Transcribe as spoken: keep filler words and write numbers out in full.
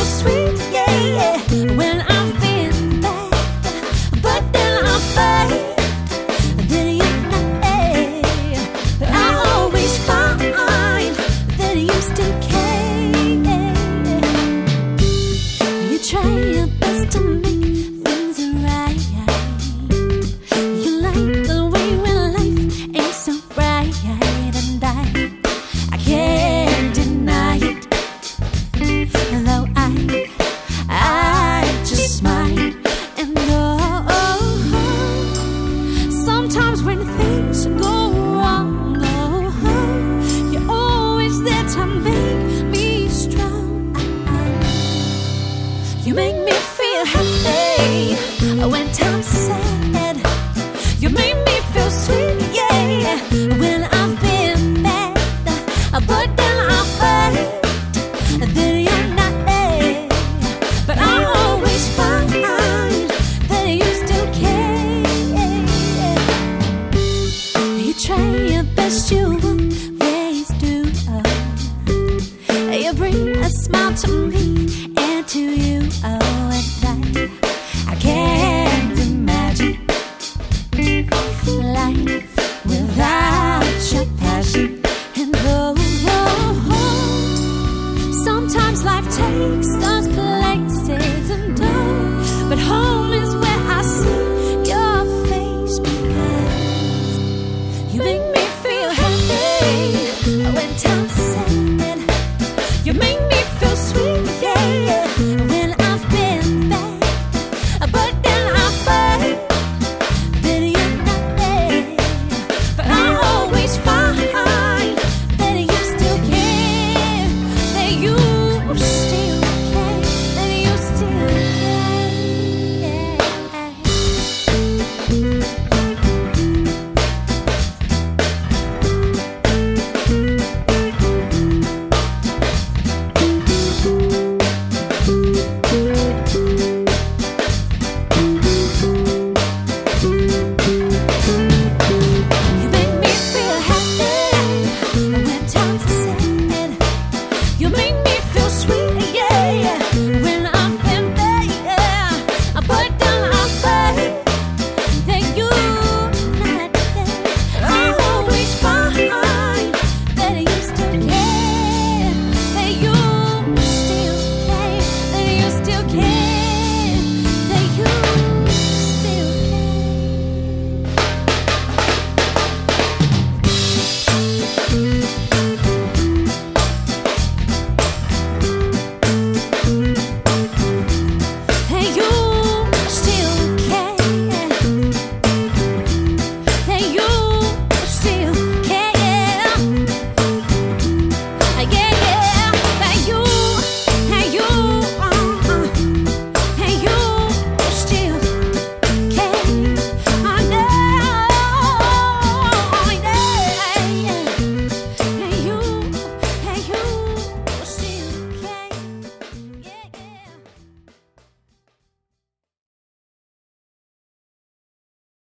sweet, yeah, yeah, when I've been bad, but then I fight, then you're not there. But I always find that you still care. You try your best to make things right. You like the way when life ain't so bright, and I, I can't deny it. Though I, I just smile and go. Sometimes when things go wrong, oh, you're always there to make me strong. You make me feel happy when times are sad. You make me feel sweet, yeah, when I've been bad, but then I fight, then you're not there. But I always find that you still care. You try your best, you always do. You bring a smile to me and to you, oh, and I, I can't imagine life without your passion. And oh, oh, oh, sometimes life takes the